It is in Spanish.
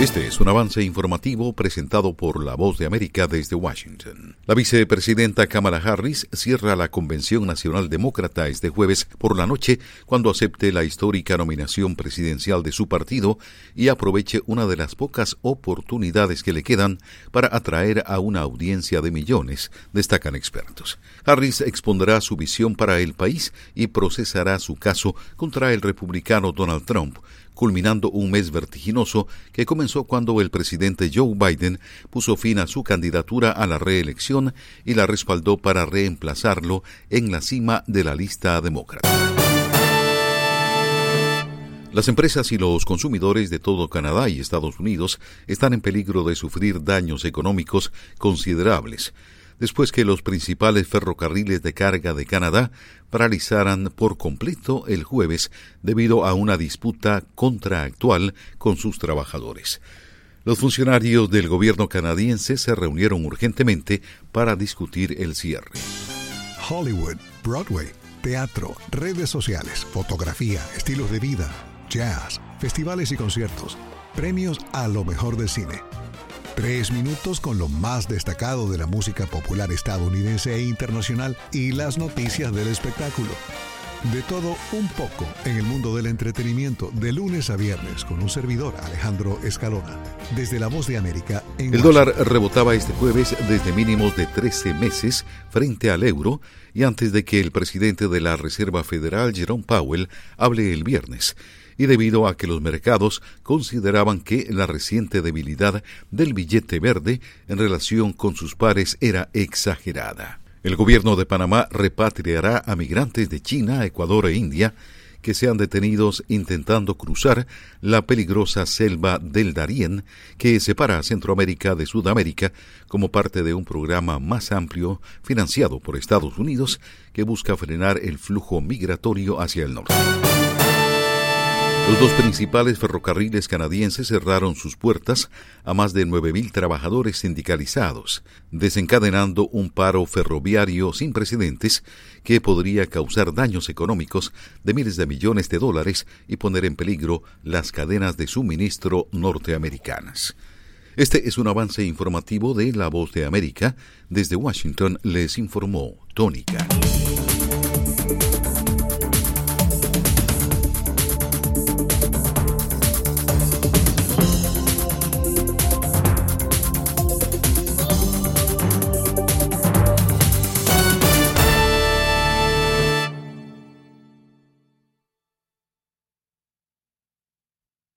Este es un avance informativo presentado por La Voz de América desde Washington. La vicepresidenta Kamala Harris cierra la Convención Nacional Demócrata este jueves por la noche cuando acepte la histórica nominación presidencial de su partido y aproveche una de las pocas oportunidades que le quedan para atraer a una audiencia de millones, destacan expertos. Harris expondrá su visión para el país y procesará su caso contra el republicano Donald Trump, culminando un mes vertiginoso que comenzó cuando el presidente Joe Biden puso fin a su candidatura a la reelección y la respaldó para reemplazarlo en la cima de la lista demócrata. Las empresas y los consumidores de todo Canadá y Estados Unidos están en peligro de sufrir daños económicos considerables después que los principales ferrocarriles de carga de Canadá paralizaran por completo el jueves debido a una disputa contractual con sus trabajadores. Los funcionarios del gobierno canadiense se reunieron urgentemente para discutir el cierre. Hollywood, Broadway, teatro, redes sociales, fotografía, estilos de vida, jazz, festivales y conciertos, premios a lo mejor del cine. 3 minutos con lo más destacado de la música popular estadounidense e internacional y las noticias del espectáculo. De todo un poco en el mundo del entretenimiento, de lunes a viernes, con un servidor, Alejandro Escalona, desde La Voz de América en El Washington. dólar rebotaba este jueves desde mínimos de 13 meses frente al euro y antes de que el presidente de la Reserva Federal, Jerome Powell, hable el viernes, y debido a que los mercados consideraban que la reciente debilidad del billete verde en relación con sus pares era exagerada. El gobierno de Panamá repatriará a migrantes de China, Ecuador e India que sean detenidos intentando cruzar la peligrosa selva del Darién que separa a Centroamérica de Sudamérica como parte de un programa más amplio financiado por Estados Unidos que busca frenar el flujo migratorio hacia el norte. Los 2 principales ferrocarriles canadienses cerraron sus puertas a más de 9,000 trabajadores sindicalizados, desencadenando un paro ferroviario sin precedentes que podría causar daños económicos de miles de millones de dólares y poner en peligro las cadenas de suministro norteamericanas. Este es un avance informativo de La Voz de América. Desde Washington les informó Tónica.